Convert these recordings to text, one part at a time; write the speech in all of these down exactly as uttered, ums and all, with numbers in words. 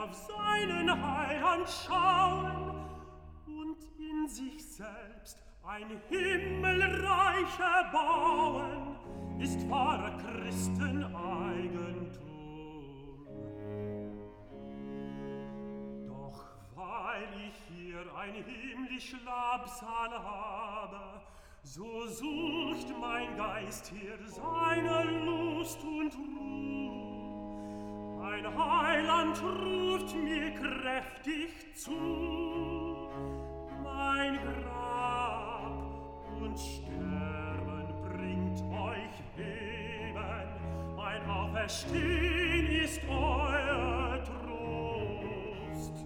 auf seinen Heiland schauen und in sich selbst ein Himmelreich erbauen, ist wahrer Christeneigentum. Doch weil ich hier ein himmlisch Labsal habe, so sucht mein Geist hier seine Lust und Ruhe. Mein Heiland ruft mir kräftig zu, mein Grab und Sterben bringt euch Leben, mein Auferstehen ist euer Trost.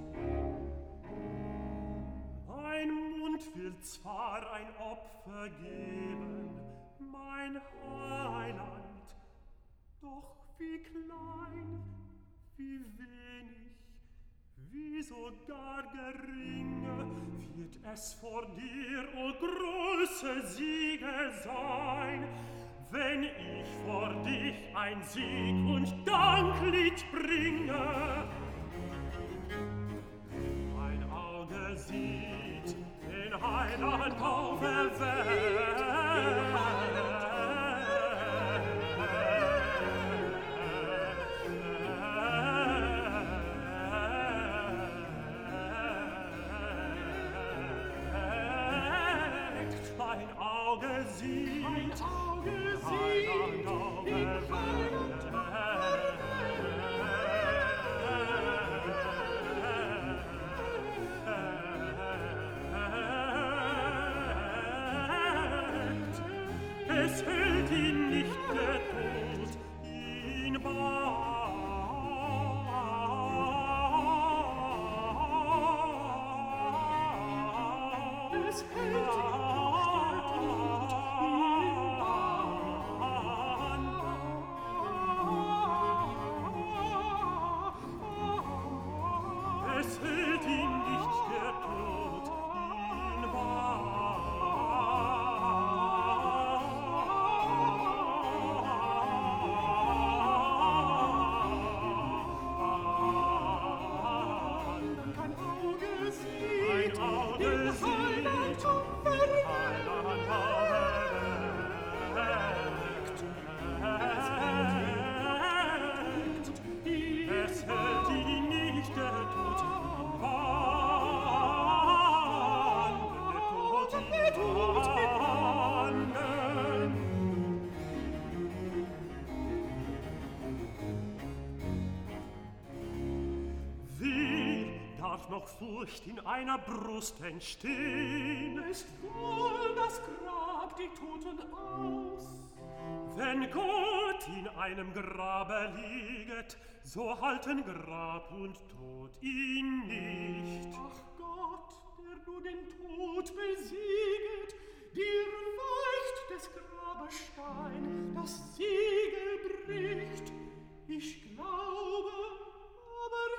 Mein Mund will zwar ein Opfer geben, mein Heiland, doch wie klein, wie wenig, wie sogar geringe wird es vor dir, o große Siege sein, wenn ich vor dich ein Sieg und Danklied bringe. Mein Auge sieht den Heiland auferweckt, mein Auge sieht, mein Auge sieht, den Heiland auferweckt. Es hält ihn nicht der Tod, ihn bahnt. Es hält ihn noch Furcht in einer Brust entstehen. Ist wohl das Grab die Toten aus. Wenn Gott in einem Grabe lieget, so halten Grab und Tod ihn nicht. Ach Gott, der du den Tod besieget, dir weicht des Grabes Stein, das Siegel bricht. Ich glaube, aber